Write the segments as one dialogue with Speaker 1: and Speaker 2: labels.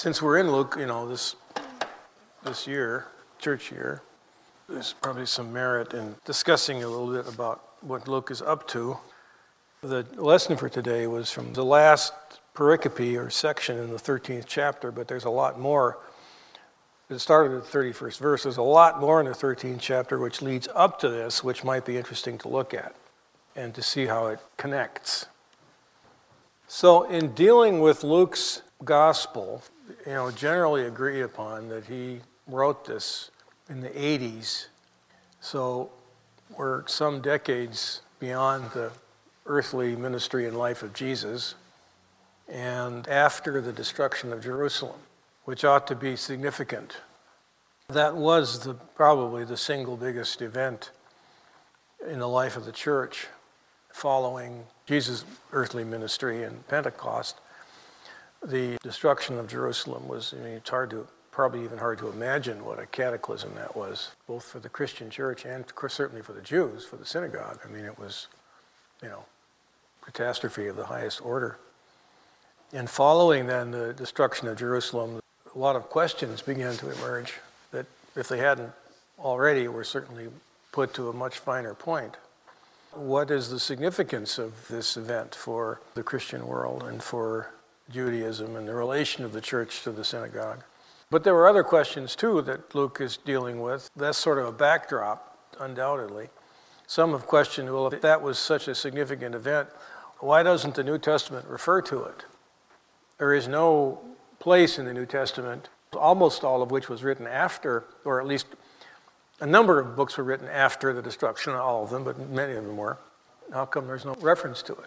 Speaker 1: Since we're in Luke, this year, church year, there's probably some merit in discussing a little bit about what Luke is up to. The lesson for today was from the last pericope or section in the 13th chapter, but there's a lot more. It started at the 31st verse. There's a lot more in the 13th chapter which leads up to this, which might be interesting to look at and to see how it connects. So in dealing with Luke's gospel, generally agreed upon that he wrote this in the 80s. So we're some decades beyond the earthly ministry and life of Jesus and after the destruction of Jerusalem, which ought to be significant. That was probably the single biggest event in the life of the church following Jesus' earthly ministry and Pentecost. The destruction of Jerusalem was, it's probably even hard to imagine what a cataclysm that was, both for the Christian church and certainly for the Jews, for the synagogue. It was, catastrophe of the highest order. And following then the destruction of Jerusalem, a lot of questions began to emerge that, if they hadn't already, were certainly put to a much finer point. What is the significance of this event for the Christian world and for Judaism and the relation of the church to the synagogue? But there were other questions too that Luke is dealing with. That's sort of a backdrop, undoubtedly. Some have questioned, well, if that was such a significant event, why doesn't the New Testament refer to it? There is no place in the New Testament, almost all of which was written after, or at least a number of books were written after the destruction, not all of them, but many of them were. How come there's no reference to it?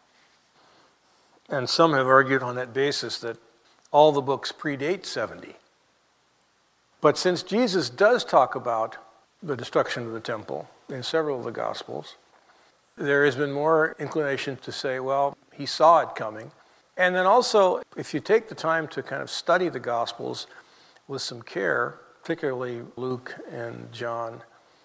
Speaker 1: And some have argued on that basis that all the books predate 70. But since Jesus does talk about the destruction of the temple in several of the Gospels, there has been more inclination to say, well, he saw it coming. And then also, if you take the time to kind of study the Gospels with some care, particularly Luke and John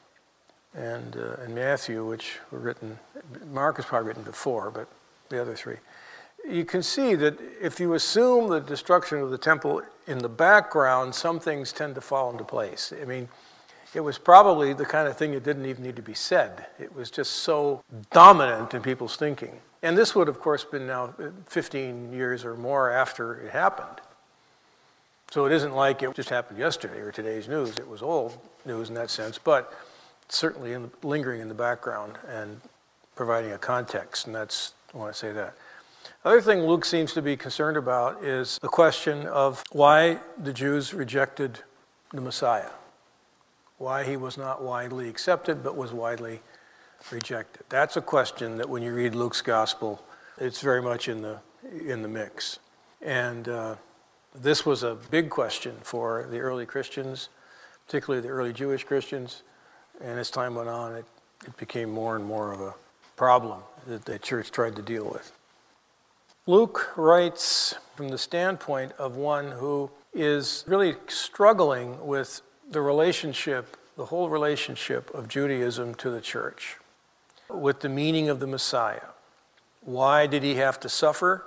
Speaker 1: and Matthew, which were written, Mark is probably written before, but the other three, you can see that if you assume the destruction of the temple in the background, some things tend to fall into place. It was probably the kind of thing that didn't even need to be said. It was just so dominant in people's thinking. And this would, of course, been now 15 years or more after it happened. So it isn't like it just happened yesterday or today's news. It was old news in that sense, but certainly lingering in the background and providing a context, and I want to say that. Other thing Luke seems to be concerned about is the question of why the Jews rejected the Messiah, why he was not widely accepted but was widely rejected. That's a question that when you read Luke's gospel, it's very much in the mix. And this was a big question for the early Christians, particularly the early Jewish Christians. And as time went on, it became more and more of a problem that the church tried to deal with. Luke writes from the standpoint of one who is really struggling with the whole relationship of Judaism to the church, with the meaning of the Messiah. Why did he have to suffer?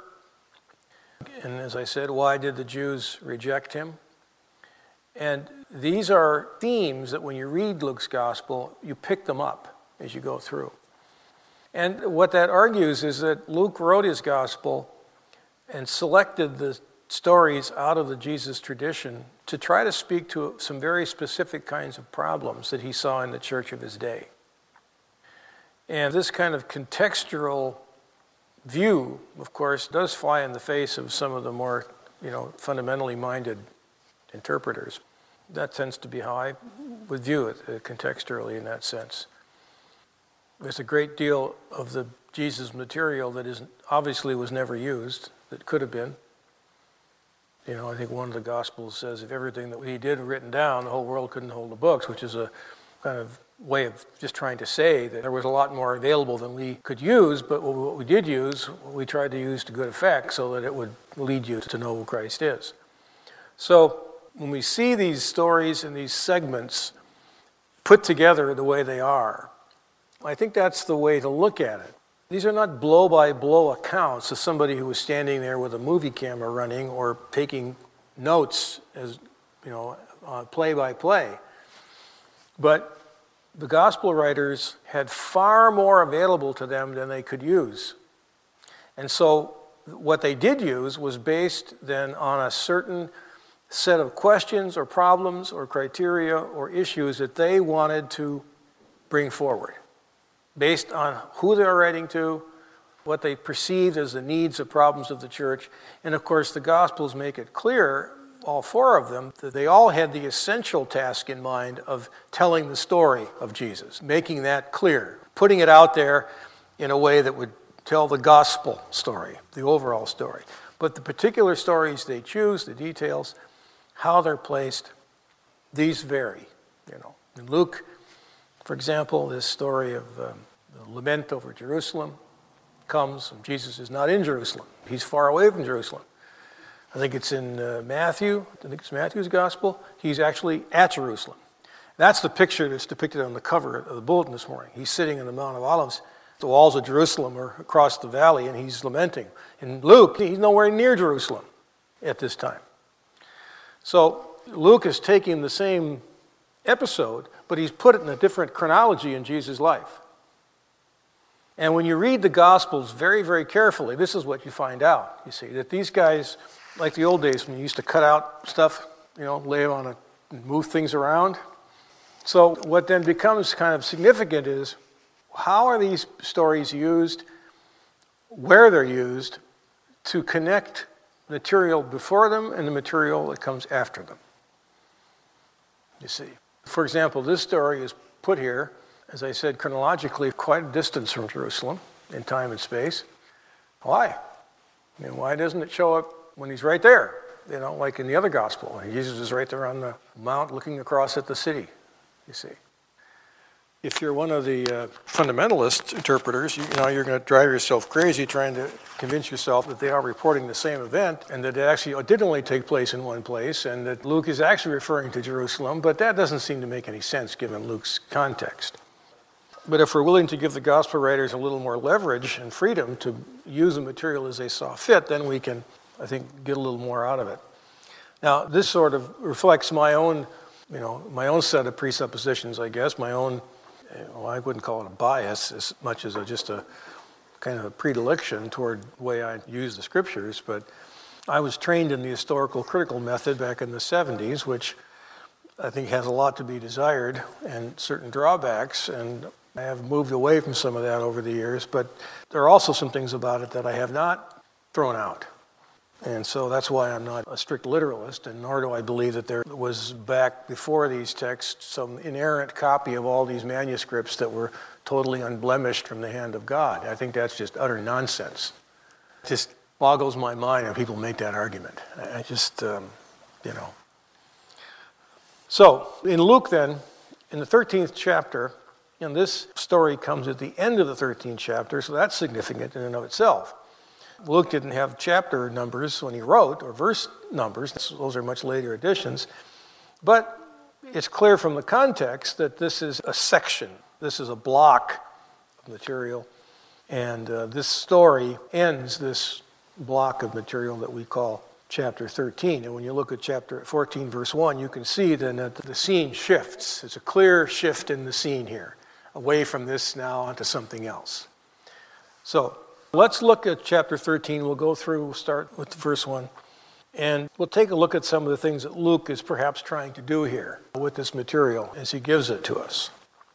Speaker 1: And as I said, why did the Jews reject him? And these are themes that when you read Luke's gospel, you pick them up as you go through. And what that argues is that Luke wrote his gospel and selected the stories out of the Jesus tradition to try to speak to some very specific kinds of problems that he saw in the church of his day. And this kind of contextual view, of course, does fly in the face of some of the more, fundamentally minded interpreters. That tends to be how I would view it, contextually in that sense. There's a great deal of the Jesus material that obviously was never used, that could have been. I think one of the Gospels says if everything that he did written down, the whole world couldn't hold the books, which is a kind of way of just trying to say that there was a lot more available than we could use, but what we did use, we tried to use to good effect so that it would lead you to know who Christ is. So when we see these stories and these segments put together the way they are, I think that's the way to look at it. These are not blow-by-blow accounts of somebody who was standing there with a movie camera running or taking notes as, play by play. But the gospel writers had far more available to them than they could use. And so what they did use was based then on a certain set of questions or problems or criteria or issues that they wanted to bring forward, based on who they were writing to, what they perceived as the needs or problems of the church. And of course, the Gospels make it clear, all four of them, that they all had the essential task in mind of telling the story of Jesus, making that clear, putting it out there in a way that would tell the gospel story, the overall story. But the particular stories they choose, the details, how they're placed, these vary. In Luke, for example, this story of the lament over Jerusalem comes, and Jesus is not in Jerusalem. He's far away from Jerusalem. I think it's in Matthew. I think it's Matthew's gospel. He's actually at Jerusalem. That's the picture that's depicted on the cover of the bulletin this morning. He's sitting in the Mount of Olives. The walls of Jerusalem are across the valley, and he's lamenting. In Luke, he's nowhere near Jerusalem at this time. So Luke is taking the same episode, but he's put it in a different chronology in Jesus' life. And when you read the Gospels very, very carefully, this is what you find out. You see, that these guys, like the old days when you used to cut out stuff, lay on it, move things around. So what then becomes kind of significant is, how are these stories used, where they're used, to connect material before them and the material that comes after them? You see. For example, this story is put here, as I said, chronologically, quite a distance from Jerusalem in time and space. Why? Why doesn't it show up when he's right there? Like in the other gospel, when Jesus is right there on the mount looking across at the city, you see. If you're one of the fundamentalist interpreters, you're going to drive yourself crazy trying to convince yourself that they are reporting the same event and that it actually did only take place in one place and that Luke is actually referring to Jerusalem, but that doesn't seem to make any sense given Luke's context. But if we're willing to give the gospel writers a little more leverage and freedom to use the material as they saw fit, then we can, I think, get a little more out of it. Now, this sort of reflects my own set of presuppositions, I guess, my own, I wouldn't call it a bias as much as just a kind of a predilection toward the way I use the scriptures, but I was trained in the historical critical method back in the 70s, which I think has a lot to be desired and certain drawbacks, and I have moved away from some of that over the years, but there are also some things about it that I have not thrown out. And so that's why I'm not a strict literalist, and nor do I believe that there was back before these texts some inerrant copy of all these manuscripts that were totally unblemished from the hand of God. I think that's just utter nonsense. It just boggles my mind when people make that argument. I just, So, in Luke then, in the 13th chapter, and this story comes at the end of the 13th chapter, so that's significant in and of itself. Luke didn't have chapter numbers when he wrote, or verse numbers. Those are much later additions. But it's clear from the context that this is a section. This is a block of material. And this story ends this block of material that we call chapter 13. And when you look at chapter 14, verse 1, you can see then that the scene shifts. It's a clear shift in the scene here, away from this now onto something else. So, let's look at chapter 13. We'll start with verse 1. And we'll take a look at some of the things that Luke is perhaps trying to do here with this material as he gives it to us.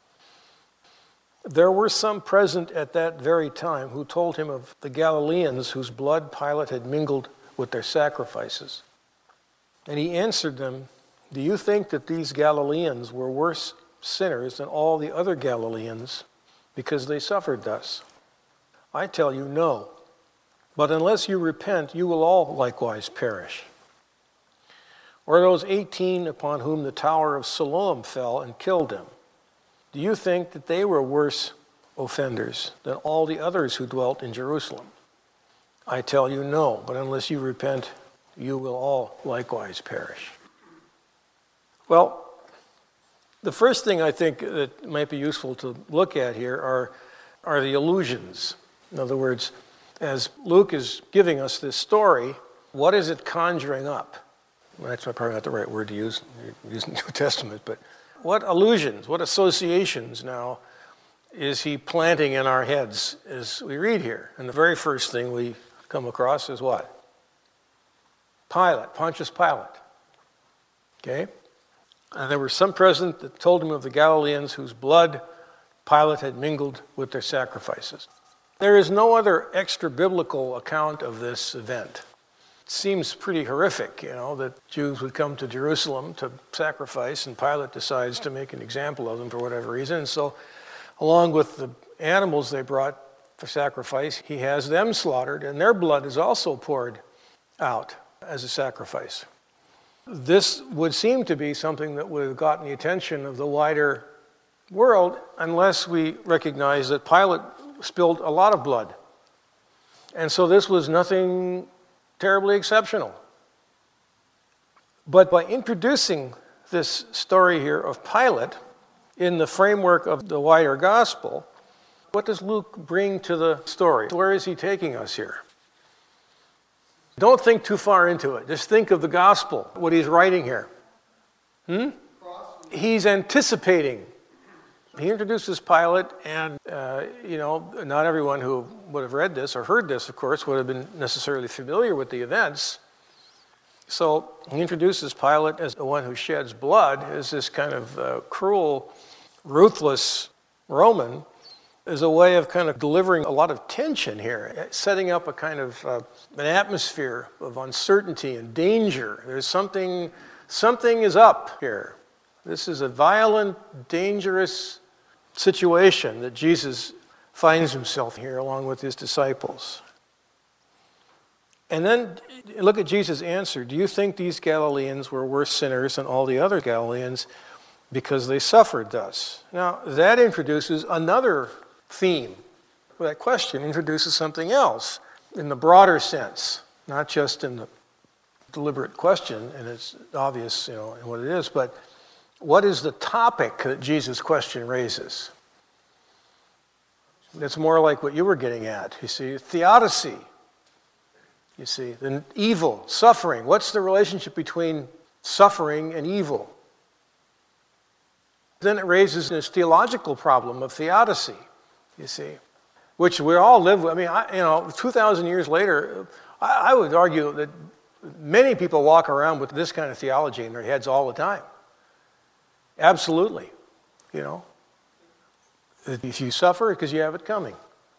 Speaker 1: There were some present at that very time who told him of the Galileans whose blood Pilate had mingled with their sacrifices. And he answered them, "Do you think that these Galileans were worse sinners than all the other Galileans because they suffered thus? I tell you, no. But unless you repent, you will all likewise perish. Or those 18 upon whom the tower of Siloam fell and killed them, do you think that they were worse offenders than all the others who dwelt in Jerusalem? I tell you, no. But unless you repent, you will all likewise perish." Well, the first thing I think that might be useful to look at here are the allusions. In other words, as Luke is giving us this story, what is it conjuring up? That's probably not the right word to use. You're using the New Testament, but what allusions, what associations now is he planting in our heads as we read here? And the very first thing we come across is what? Pilate, Pontius Pilate. Okay? And there were some present that told him of the Galileans whose blood Pilate had mingled with their sacrifices. There is no other extra-biblical account of this event. It seems pretty horrific, that Jews would come to Jerusalem to sacrifice, and Pilate decides to make an example of them for whatever reason. And so, along with the animals they brought for sacrifice, he has them slaughtered, and their blood is also poured out as a sacrifice. This would seem to be something that would have gotten the attention of the wider world unless we recognize that Pilate spilled a lot of blood. And so this was nothing terribly exceptional. But by introducing this story here of Pilate in the framework of the wider gospel, what does Luke bring to the story? Where is he taking us here? Don't think too far into it. Just think of the gospel, what he's writing here. He's anticipating. He introduces Pilate, and, not everyone who would have read this or heard this, of course, would have been necessarily familiar with the events. So he introduces Pilate as the one who sheds blood, as this kind of cruel, ruthless Roman, as a way of kind of delivering a lot of tension here, setting up a kind of an atmosphere of uncertainty and danger. There's something is up here. This is a violent, dangerous situation that Jesus finds himself here along with his disciples. And then look at Jesus' answer. Do you think these Galileans were worse sinners than all the other Galileans because they suffered thus? Now, that introduces another theme. That question introduces something else in the broader sense, not just in the deliberate question, and it's obvious, in what it is, but what is the topic that Jesus' question raises? It's more like what you were getting at. You see, theodicy. You see, the evil, suffering. What's the relationship between suffering and evil? Then it raises this theological problem of theodicy, you see, which we all live with. 2,000 years later, I would argue that many people walk around with this kind of theology in their heads all the time. Absolutely. If you suffer, because you have it coming.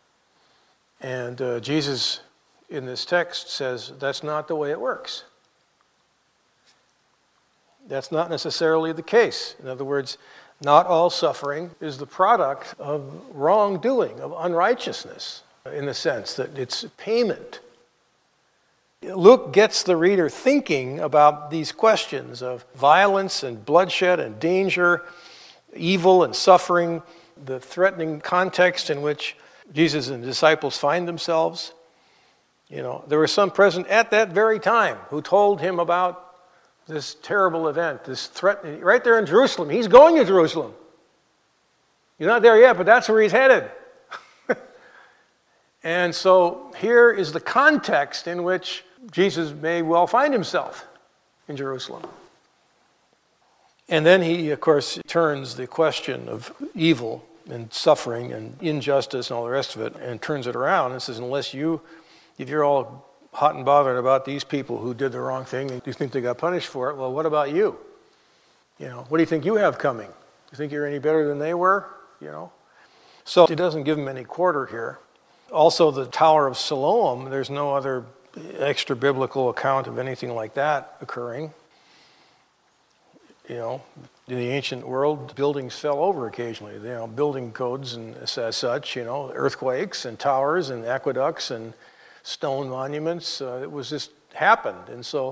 Speaker 1: And Jesus, in this text, says that's not the way it works. That's not necessarily the case. In other words, not all suffering is the product of wrongdoing, of unrighteousness, in the sense that it's payment. Luke gets the reader thinking about these questions of violence and bloodshed and danger, evil and suffering, the threatening context in which Jesus and the disciples find themselves. There were some present at that very time who told him about this terrible event, this threat, right there in Jerusalem. He's going to Jerusalem. He's not there yet, but that's where he's headed. And so here is the context in which Jesus may well find himself in Jerusalem. And then he, of course, turns the question of evil and suffering and injustice and all the rest of it and turns it around and says, if you're all hot and bothered about these people who did the wrong thing and you think they got punished for it, well, what about you? What do you think you have coming? You think you're any better than they were? So he doesn't give them any quarter here. Also, the Tower of Siloam, there's no other extra biblical account of anything like that occurring. In the ancient world, buildings fell over occasionally. Building codes and as such, earthquakes and towers and aqueducts and stone monuments. It was just happened. And so,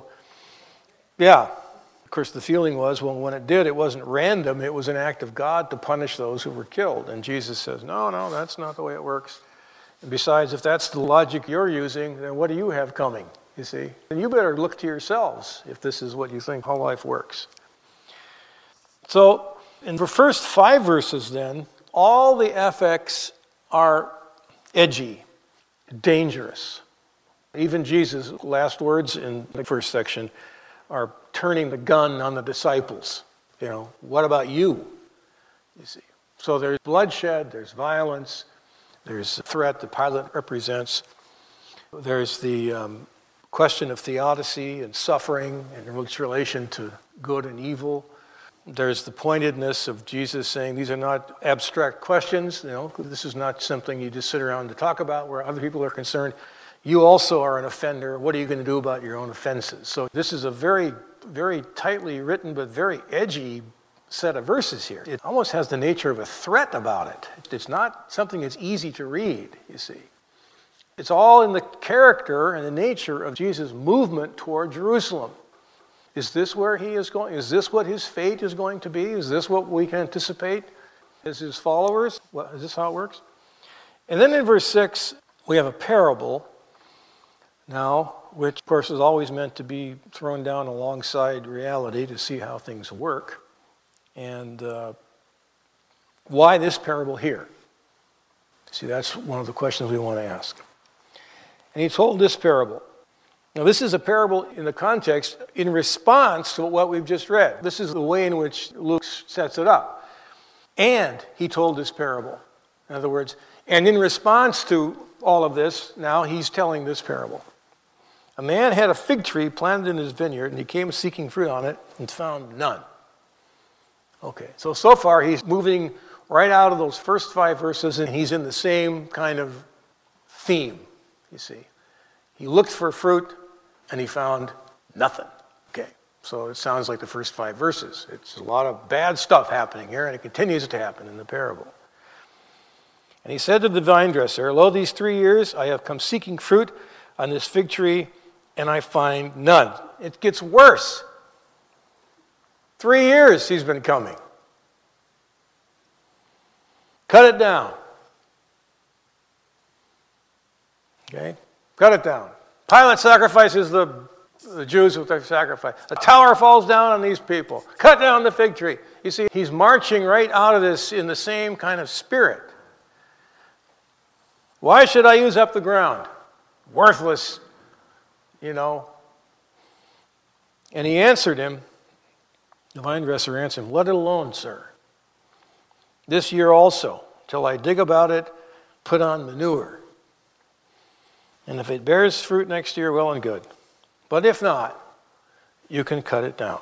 Speaker 1: of course, the feeling was, well, when it did, it wasn't random. It was an act of God to punish those who were killed. And Jesus says, no, that's not the way it works. And besides, if that's the logic you're using, then what do you have coming, you see? And you better look to yourselves if this is what you think how life works. So, in the first 5 verses then, all the affects are edgy, dangerous. Even Jesus' last words in the first section are turning the gun on the disciples. What about you? You see. So there's bloodshed, there's violence, there's a threat that Pilate represents. There's the question of theodicy and suffering and its relation to good and evil. There's the pointedness of Jesus saying these are not abstract questions. This is not something you just sit around to talk about where other people are concerned. You also are an offender. What are you going to do about your own offenses? So this is a very, very tightly written but very edgy set of verses here. It almost has the nature of a threat about it. It's not something that's easy to read, you see. It's all in the character and the nature of Jesus' movement toward Jerusalem. Is this where he is going? Is this what his fate is going to be? Is this what we can anticipate as his followers? Is this how it works? And then in verse 6, we have a parable now, which of course is always meant to be thrown down alongside reality to see how things work. And why this parable here? See, that's one of the questions we want to ask. And he told this parable. Now, this is a parable in the context in response to what we've just read. This is the way in which Luke sets it up. And he told this parable. In other words, and in response to all of this, now he's telling this parable. A man had a fig tree planted in his vineyard, and he came seeking fruit on it and found none. Okay, so far he's moving right out of those first 5 verses, and he's in the same kind of theme, you see. He looked for fruit, and he found nothing. Okay, so it sounds like the first 5 verses. It's a lot of bad stuff happening here, and it continues to happen in the parable. And he said to the vine dresser, "Lo, these 3 years I have come seeking fruit on this fig tree, and I find none." It gets worse. 3 years he's been coming. Cut it down. Okay? Cut it down. Pilate sacrifices the Jews with their sacrifice. The tower falls down on these people. Cut down the fig tree. You see, he's marching right out of this in the same kind of spirit. Why should I use up the ground? Worthless, And he answered him, the vine dresser answered him, "Let it alone, sir. This year also, till I dig about it, put on manure. And if it bears fruit next year, well and good. But if not, you can cut it down."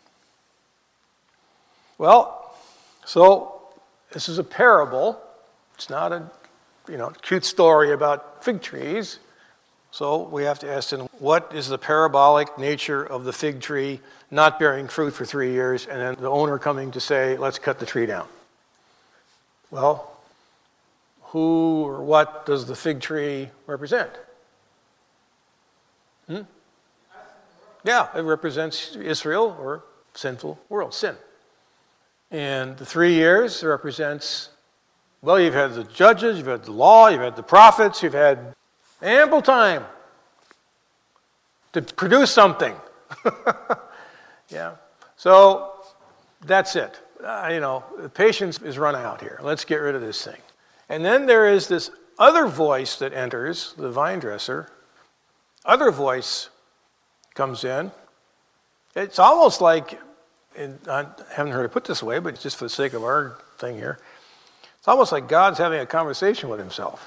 Speaker 1: Well, so this is a parable. It's not a cute story about fig trees. So we have to ask them, what is the parabolic nature of the fig tree not bearing fruit for 3 years, and then the owner coming to say, let's cut the tree down? Well, who or what does the fig tree represent? Yeah, it represents Israel or sinful world, sin. And the 3 years represents, well, you've had the judges, you've had the law, you've had the prophets, you've had ample time to produce something. Yeah. So that's it. The patience is run out here. Let's get rid of this thing. And then there is this other voice that enters, the vine dresser. Other voice comes in. It's almost like, and I haven't heard it put this way, but just for the sake of our thing here, it's almost like God's having a conversation with himself,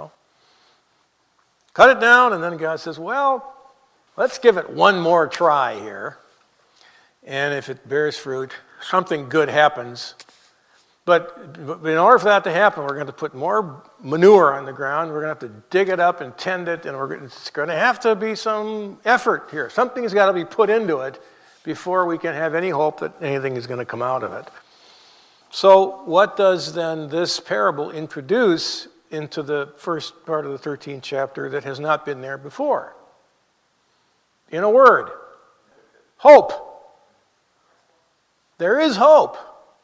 Speaker 1: Cut it down, and then God says, well, let's give it one more try here. And if it bears fruit, something good happens. But in order for that to happen, we're going to put more manure on the ground. We're going to have to dig it up and tend it, and it's going to have to be some effort here. Something's got to be put into it before we can have any hope that anything is going to come out of it. So what does then this parable introduce into the first part of the 13th chapter that has not been there before? In a word, hope. There is hope.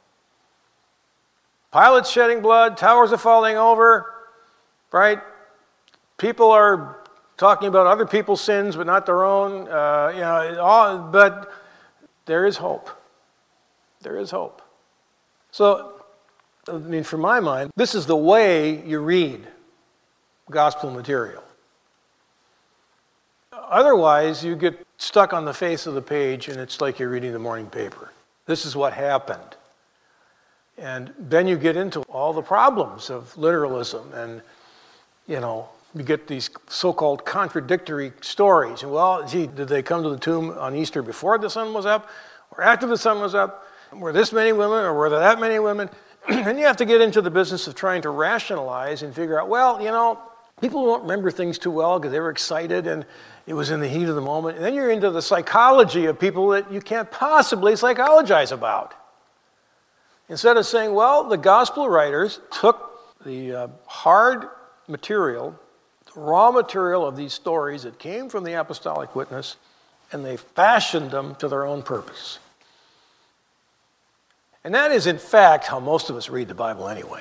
Speaker 1: Pilate's shedding blood, towers are falling over, right? People are talking about other people's sins, but not their own. But there is hope. There is hope. So, for my mind, this is the way you read gospel material. Otherwise, you get stuck on the face of the page and it's like you're reading the morning paper. This is what happened. And then you get into all the problems of literalism and, you get these so-called contradictory stories. Well, did they come to the tomb on Easter before the sun was up or after the sun was up? Were this many women or were there that many women? And you have to get into the business of trying to rationalize and figure out, people don't remember things too well because they were excited and it was in the heat of the moment. And then you're into the psychology of people that you can't possibly psychologize about. Instead of saying, the gospel writers took the hard material, the raw material of these stories that came from the apostolic witness, and they fashioned them to their own purpose. And that is, in fact, how most of us read the Bible anyway.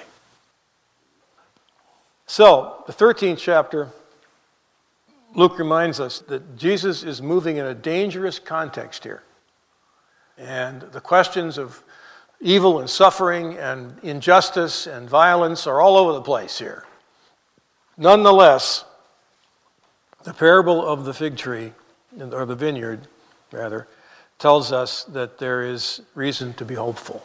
Speaker 1: So, the 13th chapter, Luke reminds us that Jesus is moving in a dangerous context here. And the questions of evil and suffering and injustice and violence are all over the place here. Nonetheless, the parable of the fig tree, or the vineyard, rather, tells us that there is reason to be hopeful.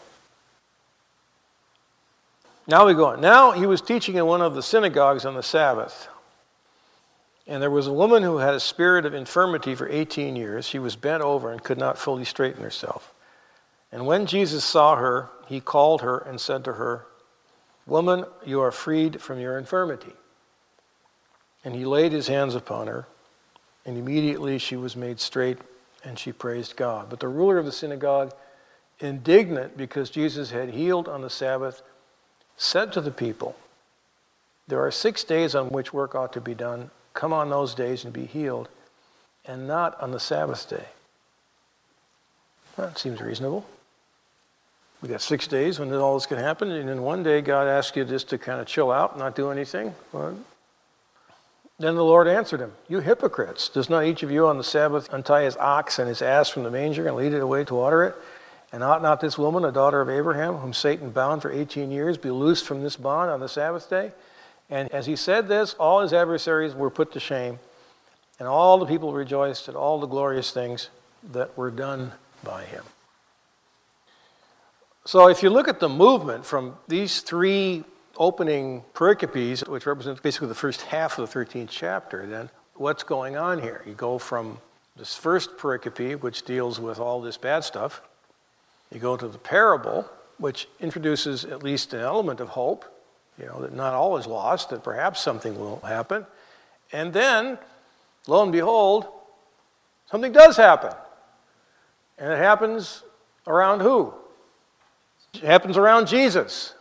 Speaker 1: Now we go on. Now he was teaching in one of the synagogues on the Sabbath. And there was a woman who had a spirit of infirmity for 18 years. She was bent over and could not fully straighten herself. And when Jesus saw her, he called her and said to her, "Woman, you are freed from your infirmity." And he laid his hands upon her, and immediately she was made straight, and she praised God. But the ruler of the synagogue, indignant because Jesus had healed on the Sabbath, said to the people, "There are 6 days on which work ought to be done. Come on those days and be healed, and not on the Sabbath day." That seems reasonable. We got 6 days when all this can happen, and then one day God asks you just to kind of chill out and not do anything. Well, then the Lord answered him, "You hypocrites, does not each of you on the Sabbath untie his ox and his ass from the manger and lead it away to water it? And ought not this woman, a daughter of Abraham, whom Satan bound for 18 years, be loosed from this bond on the Sabbath day?" And as he said this, all his adversaries were put to shame, and all the people rejoiced at all the glorious things that were done by him. So if you look at the movement from these three opening pericopes, which represents basically the first half of the 13th chapter, then what's going on here? You go from this first pericope, which deals with all this bad stuff. You go to the parable, which introduces at least an element of hope, that not all is lost, that perhaps something will happen. And then, lo and behold, something does happen. And it happens around who? It happens around Jesus.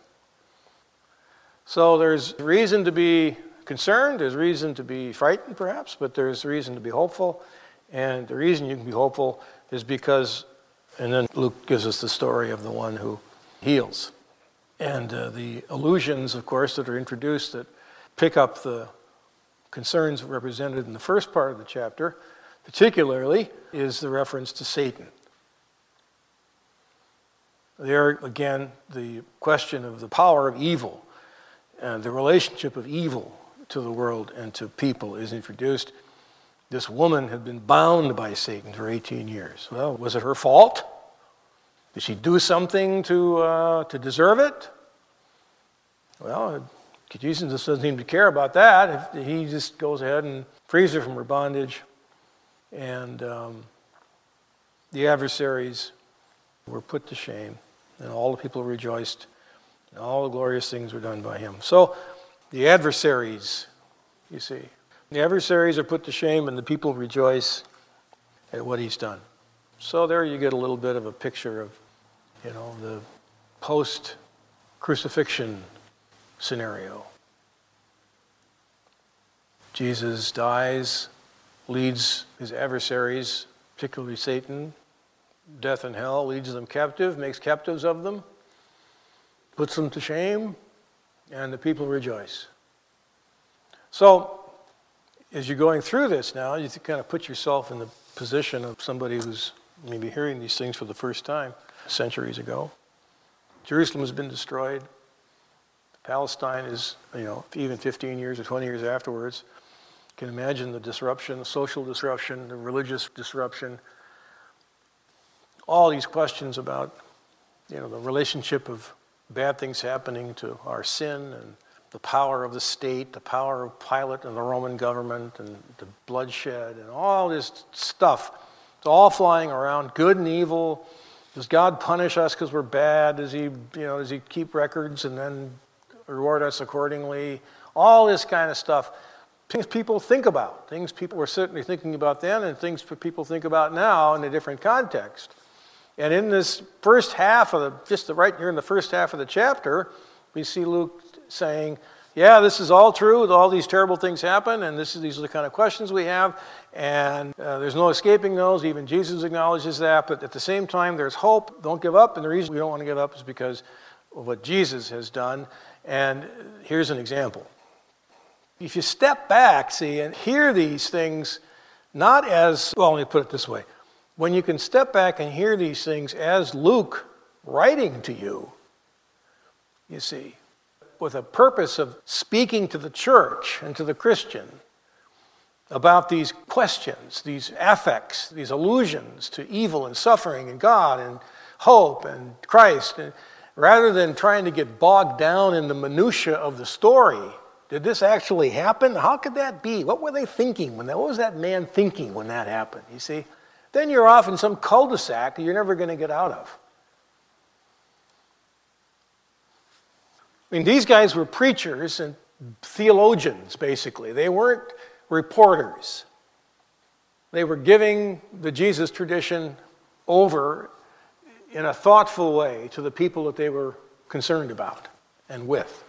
Speaker 1: So there's reason to be concerned, there's reason to be frightened perhaps, but there's reason to be hopeful. And the reason you can be hopeful is because, and then Luke gives us the story of the one who heals. And the allusions, of course, that are introduced that pick up the concerns represented in the first part of the chapter, particularly, is the reference to Satan. There, again, the question of the power of evil and the relationship of evil to the world and to people is introduced. This woman had been bound by Satan for 18 years. Well, was it her fault? Did she do something to deserve it? Well, Jesus just doesn't seem to care about that. He just goes ahead and frees her from her bondage. And the adversaries were put to shame. And all the people rejoiced. And all the glorious things were done by him. So the adversaries, you see. The adversaries are put to shame and the people rejoice at what he's done. So there you get a little bit of a picture of, the post-crucifixion scenario. Jesus dies, leads his adversaries, particularly Satan, death and hell, leads them captive, makes captives of them, puts them to shame, and the people rejoice. So, as you're going through this now, you kind of put yourself in the position of somebody who's maybe hearing these things for the first time centuries ago. Jerusalem has been destroyed. Palestine is, even 15 years or 20 years afterwards, can imagine the disruption, the social disruption, the religious disruption. All these questions about, the relationship of bad things happening to our sin and the power of the state, the power of Pilate and the Roman government and the bloodshed and all this stuff. It's all flying around, good and evil. Does God punish us because we're bad? Does he keep records and then reward us accordingly? All this kind of stuff. Things people think about. Things people were certainly thinking about then and things people think about now in a different context. And in this first half right here in the first half of the chapter, we see Luke saying, yeah, this is all true, all these terrible things happen, and these are the kind of questions we have, and there's no escaping those. Even Jesus acknowledges that, but at the same time, there's hope. Don't give up, and the reason we don't want to give up is because of what Jesus has done. And here's an example. If you step back, see, and hear these things not as, let me put it this way. When you can step back and hear these things as Luke writing to you, you see, with a purpose of speaking to the church and to the Christian about these questions, these affects, these allusions to evil and suffering and God and hope and Christ, and rather than trying to get bogged down in the minutia of the story. Did this actually happen? How could that be? What were they thinking what was that man thinking when that happened? You see? Then you're off in some cul-de-sac that you're never going to get out of. I mean, these guys were preachers and theologians, basically. They weren't reporters. They were giving the Jesus tradition over in a thoughtful way to the people that they were concerned about and with.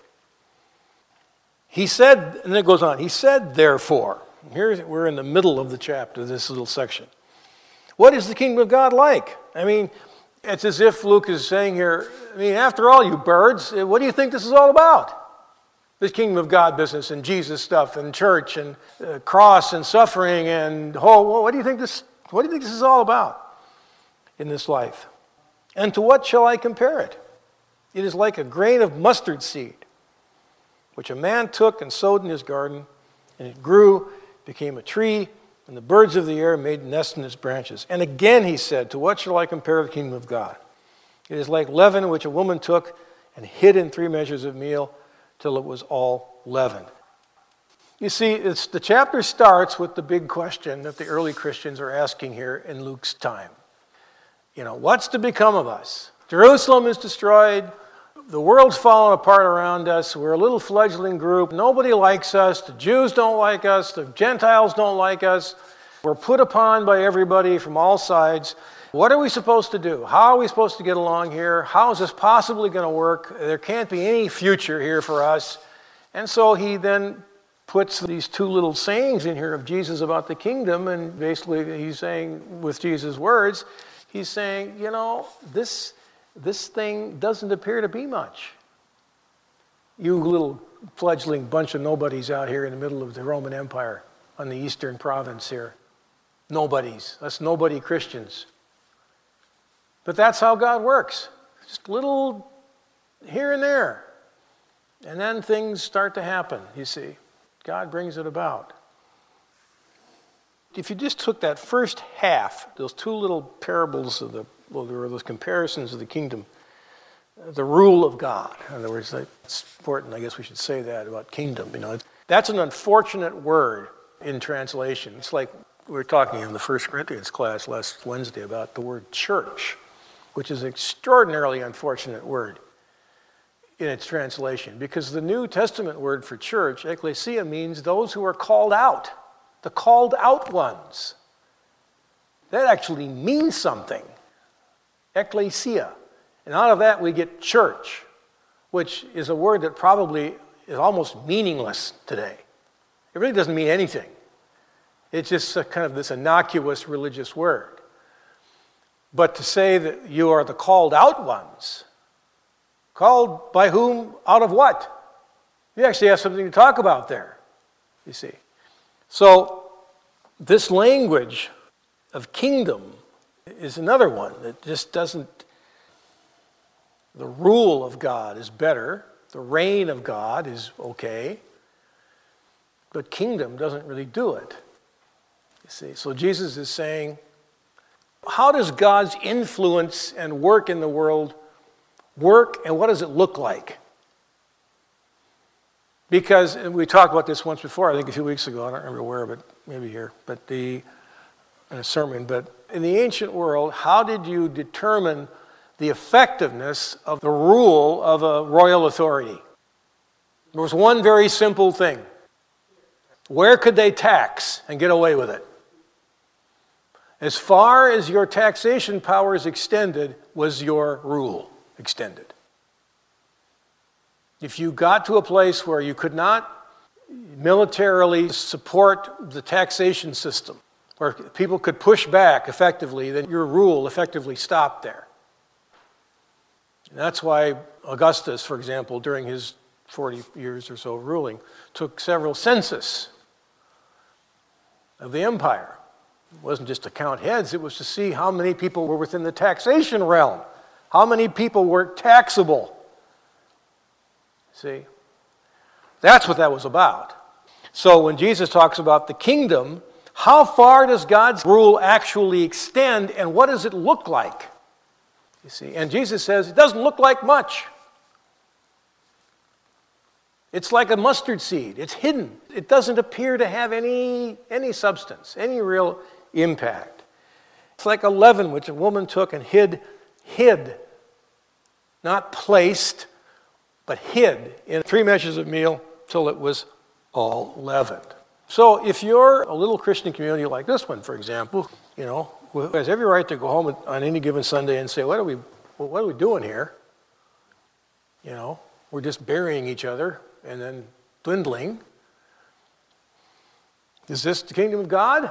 Speaker 1: He said, and it goes on, he said, therefore, we're in the middle of the chapter, this little section. What is the kingdom of God like? I mean, it's as if Luke is saying here, after all, you birds, what do you think this is all about? This kingdom of God business and Jesus stuff and church and cross and suffering and what do you think this is all about in this life? And to what shall I compare it? It is like a grain of mustard seed, which a man took and sowed in his garden, and it grew, became a tree, and the birds of the air made nests in its branches. And again he said, to what shall I compare the kingdom of God? It is like leaven which a woman took and hid in 3 measures of meal till it was all leavened. You see, the chapter starts with the big question that the early Christians are asking here in Luke's time. What's to become of us? Jerusalem is destroyed. The world's fallen apart around us. We're a little fledgling group. Nobody likes us. The Jews don't like us. The Gentiles don't like us. We're put upon by everybody from all sides. What are we supposed to do? How are we supposed to get along here? How is this possibly going to work? There can't be any future here for us. And so he then puts these 2 little sayings in here of Jesus about the kingdom, and basically he's saying, with Jesus' words, he's saying, this thing doesn't appear to be much. You little fledgling bunch of nobodies out here in the middle of the Roman Empire on the eastern province here. Nobodies. That's nobody Christians. But that's how God works. Just little here and there. And then things start to happen, you see. God brings it about. If you just took that first half, those 2 little parables of there were those comparisons of the kingdom, the rule of God. In other words, it's important, I guess we should say that about kingdom. That's an unfortunate word in translation. It's like we were talking in the 1 Corinthians class last Wednesday about the word church, which is an extraordinarily unfortunate word in its translation, because the New Testament word for church, ecclesia, means those who are called out, the called out ones. That actually means something. Ecclesia. And out of that we get church, which is a word that probably is almost meaningless today. It really doesn't mean anything. It's just kind of this innocuous religious word. But to say that you are the called out ones, called by whom, out of what? You actually have something to talk about there, you see. So this language of kingdom is another one that just doesn't, the rule of God is better, the reign of God is okay, but kingdom doesn't really do it. You see, so Jesus is saying, how does God's influence and work in the world work, and what does it look like? Because, and we talked about this once before, I think a few weeks ago, I don't remember where, but maybe here, but in a sermon, but in the ancient world, how did you determine the effectiveness of the rule of a royal authority? There was one very simple thing. Where could they tax and get away with it? As far as your taxation powers extended, was your rule extended. If you got to a place where you could not militarily support the taxation system, where people could push back effectively, then your rule effectively stopped there. And that's why Augustus, for example, during his 40 years or so ruling, took several census of the empire. It wasn't just to count heads, it was to see how many people were within the taxation realm, how many people were taxable. See? That's what that was about. So when Jesus talks about the kingdom, how far does God's rule actually extend, and what does it look like? You see, and Jesus says it doesn't look like much. It's like a mustard seed. It's hidden. It doesn't appear to have any substance, any real impact. It's like a leaven which a woman took and hid, not placed, but hid in 3 measures of meal till it was all leavened. So if you're a little Christian community like this one, for example, who has every right to go home on any given Sunday and say, what are we doing here? We're just burying each other and then dwindling. Is this the kingdom of God?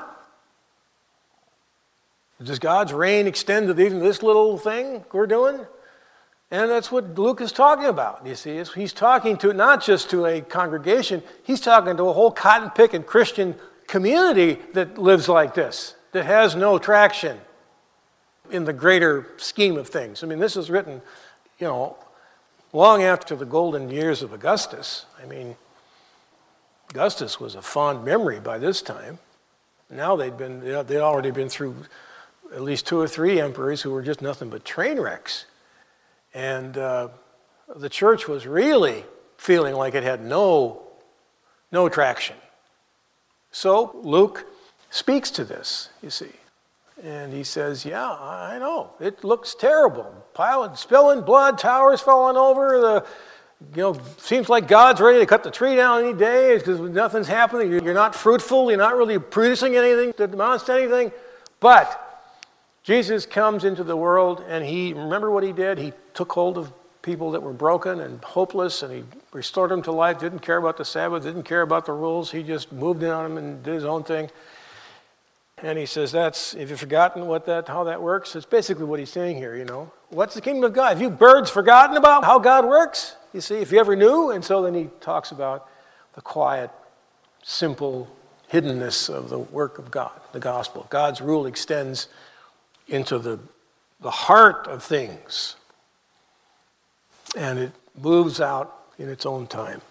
Speaker 1: Does God's reign extend to even this little thing we're doing? And that's what Luke is talking about, you see. He's talking to not just to a congregation, he's talking to a whole cotton-picking Christian community that lives like this, that has no traction in the greater scheme of things. I mean, this is written, long after the golden years of Augustus. I mean, Augustus was a fond memory by this time. Now they'd already been through at least 2 or 3 emperors who were just nothing but train wrecks. And the church was really feeling like it had no traction. So Luke speaks to this, you see. And he says, yeah, I know. It looks terrible. Spilling blood, towers falling over. Seems like God's ready to cut the tree down any day because nothing's happening. You're not fruitful. You're not really producing anything that amounts to anything. But Jesus comes into the world, and remember what he did? He took hold of people that were broken and hopeless, and he restored them to life, didn't care about the Sabbath, didn't care about the rules. He just moved in on them and did his own thing. And he says, if you've forgotten how that works, it's basically what he's saying here, What's the kingdom of God? Have you birds forgotten about how God works? You see, if you ever knew. And so then he talks about the quiet, simple hiddenness of the work of God, the gospel. God's rule extends into the heart of things, and it moves out in its own time.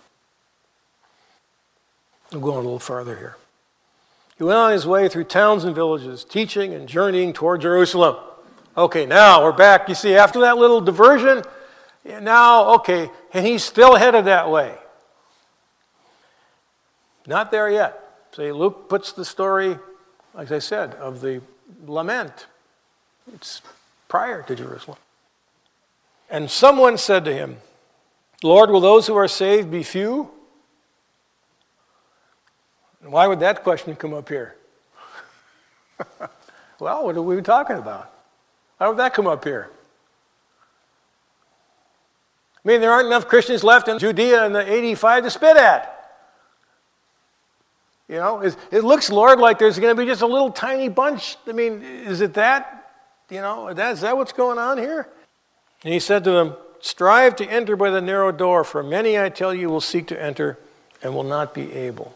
Speaker 1: I'm going a little farther here. He went on his way through towns and villages, teaching and journeying toward Jerusalem. Okay, now we're back. You see, after that little diversion, and he's still headed that way. Not there yet. See, Luke puts the story, like I said, of the lament. It's prior to Jerusalem. And someone said to him, Lord, will those who are saved be few? Why would that question come up here? Well, what are we talking about? Why would that come up here? I mean, there aren't enough Christians left in Judea in the 85 to spit at. It looks, Lord, like there's going to be just a little tiny bunch. I mean, is it that? Is that what's going on here? And he said to them, strive to enter by the narrow door, for many, I tell you, will seek to enter and will not be able.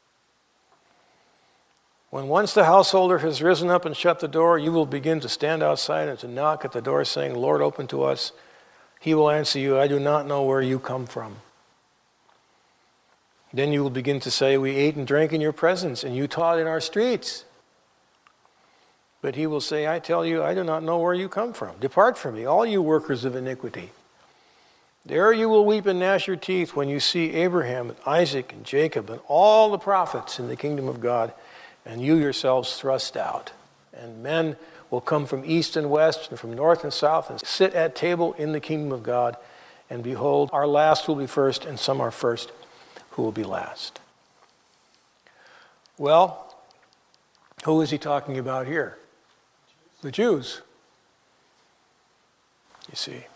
Speaker 1: When once the householder has risen up and shut the door, you will begin to stand outside and to knock at the door, saying, Lord, open to us. He will answer you, I do not know where you come from. Then you will begin to say, we ate and drank in your presence, and you taught in our streets. But he will say, I tell you, I do not know where you come from. Depart from me, all you workers of iniquity. There you will weep and gnash your teeth when you see Abraham and Isaac and Jacob and all the prophets in the kingdom of God, and you yourselves thrust out. And men will come from east and west and from north and south and sit at table in the kingdom of God. And behold, our last will be first, and some are first who will be last. Well, who is he talking about here? The Jews. You see.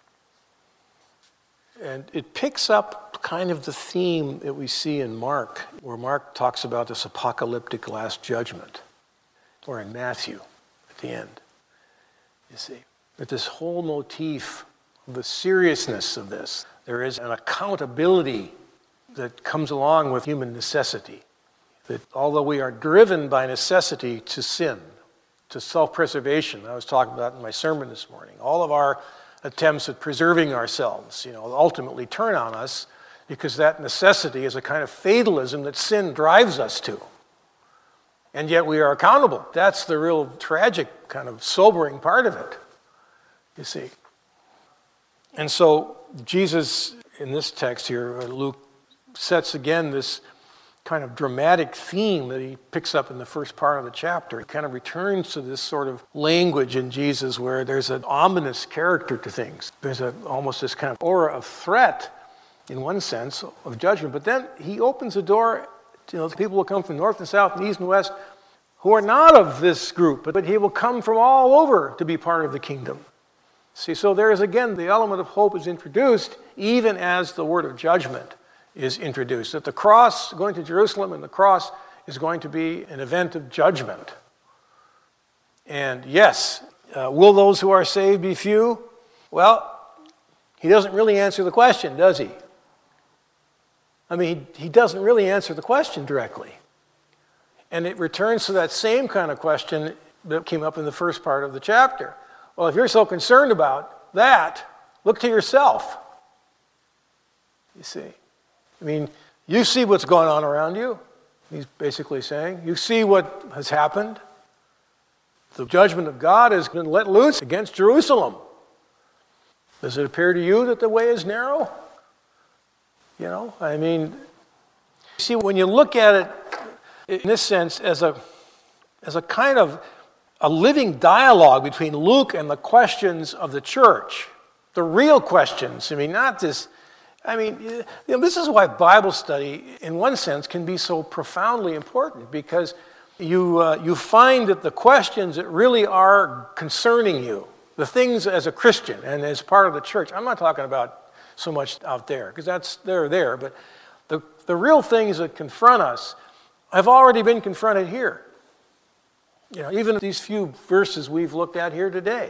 Speaker 1: And it picks up kind of the theme that we see in Mark, where Mark talks about this apocalyptic last judgment, or in Matthew at the end. You see, that this whole motif, the seriousness of this, there is an accountability that comes along with human necessity. That although we are driven by necessity to sin, to self-preservation, I was talking about in my sermon this morning, all of our attempts at preserving ourselves, ultimately turn on us because that necessity is a kind of fatalism that sin drives us to. And yet we are accountable. That's the real tragic, kind of sobering part of it, you see. And so Jesus, in this text here, Luke, sets again this kind of dramatic theme that he picks up in the first part of the chapter. He kind of returns to this sort of language in Jesus where there's an ominous character to things. There's almost this kind of aura of threat, in one sense, of judgment. But then he opens the door, to people will come from north and south and east and west who are not of this group, but he will come from all over to be part of the kingdom. See, so there is again, the element of hope is introduced even as the word of judgment is introduced. That the cross, going to Jerusalem and the cross, is going to be an event of judgment. And yes, will those who are saved be few? Well, he doesn't really answer the question, does he? I mean, he doesn't really answer the question directly. And it returns to that same kind of question that came up in the first part of the chapter. Well, if you're so concerned about that, look to yourself. You see. I mean, you see what's going on around you, he's basically saying. You see what has happened. The judgment of God has been let loose against Jerusalem. Does it appear to you that the way is narrow? I mean, see, when you look at it in this sense as a kind of a living dialogue between Luke and the questions of the church, the real questions, not this. This is why Bible study, in one sense, can be so profoundly important, because you find that the questions that really are concerning you, the things as a Christian and as part of the church, I'm not talking about so much out there, because they're there, but the real things that confront us have already been confronted here. Even these few verses we've looked at here today.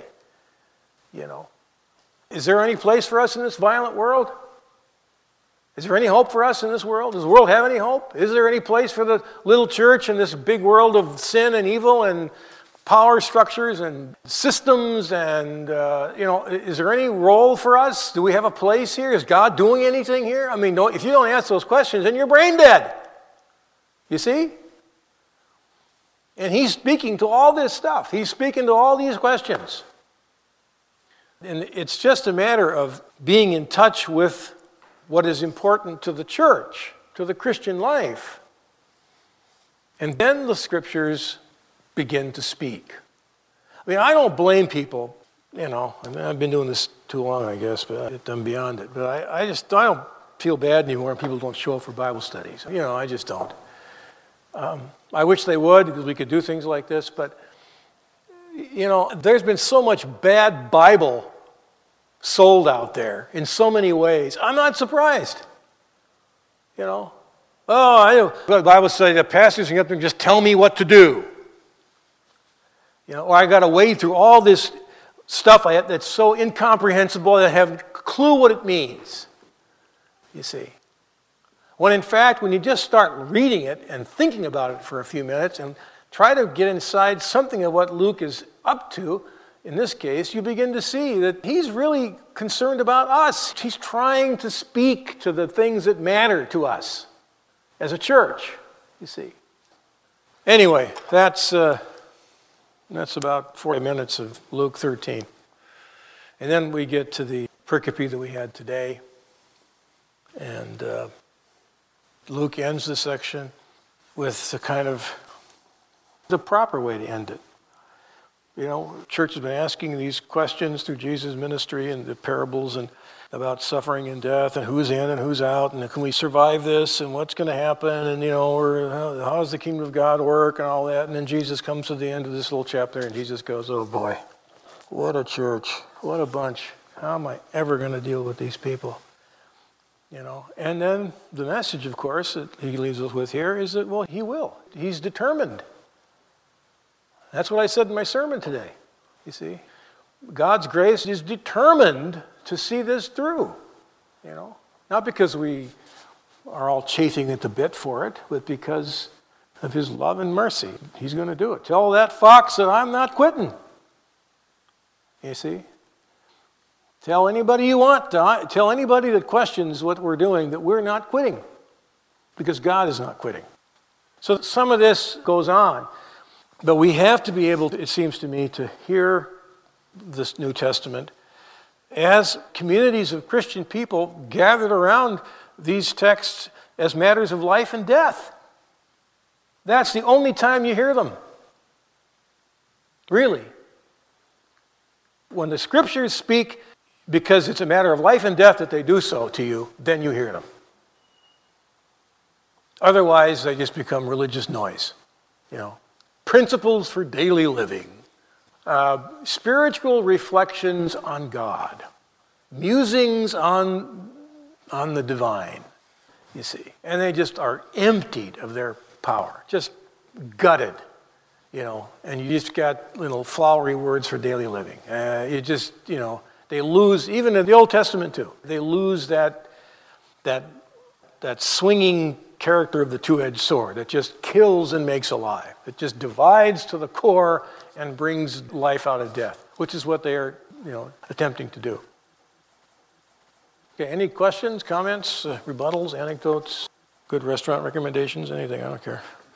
Speaker 1: Is there any place for us in this violent world? Is there any hope for us in this world? Does the world have any hope? Is there any place for the little church in this big world of sin and evil and power structures and systems? And, is there any role for us? Do we have a place here? Is God doing anything here? If you don't answer those questions, then you're brain dead. You see? And he's speaking to all this stuff. He's speaking to all these questions. And it's just a matter of being in touch with what is important to the church, to the Christian life. And then the scriptures begin to speak. I don't blame people, I've been doing this too long, I guess, but I'm beyond it. But I don't feel bad anymore when people don't show up for Bible studies. I just don't. I wish they would, because we could do things like this, but, there's been so much bad Bible sold out there in so many ways. I'm not surprised. I know the Bible study, the pastors can get up there and just tell me what to do. Or I got to wade through all this stuff that's so incomprehensible that I have a clue what it means. You see. When in fact, when you just start reading it and thinking about it for a few minutes and try to get inside something of what Luke is up to, in this case, you begin to see that he's really concerned about us. He's trying to speak to the things that matter to us. as a church, you see. Anyway, that's about 40 minutes of Luke 13. And then we get to the pericope that we had today. And Luke ends the section with the proper way to end it. You know, church has been asking these questions through Jesus' ministry and the parables and about suffering and death and who's in and who's out and can we survive this and what's going to happen and, you know, or how does the kingdom of God work and all that. And then Jesus comes to the end of this little chapter and Jesus goes, oh boy, what a church, what a bunch. How am I ever going to deal with these people? You know, and then the message, of course, that he leaves us with here is that, well, he will. He's determined. That's what I said in my sermon today, you see. God's grace is determined to see this through, you know. Not because we are all chafing at the bit for it, but because of his love and mercy. He's going to do it. Tell that fox that I'm not quitting, you see. Tell anybody you want to. Tell anybody that questions what we're doing that we're not quitting, because God is not quitting. So some of this goes on. But we have to be able, it seems to me, to hear this New Testament as communities of Christian people gathered around these texts as matters of life and death. That's the only time you hear them. Really. When the Scriptures speak because it's a matter of life and death that they do so to you, then you hear them. Otherwise, they just become religious noise, you know. Principles for daily living, spiritual reflections on God, musings on the divine, you see. And they just are emptied of their power, just gutted, you know. And you just got little flowery words for daily living. You just, you know, they lose, even in the Old Testament too, they lose that swinging character of the two-edged sword that just kills and makes alive. It just divides to the core and brings life out of death, which is what they are, you know, attempting to do. Okay, any questions, comments, rebuttals, anecdotes, good restaurant recommendations, anything? I don't care.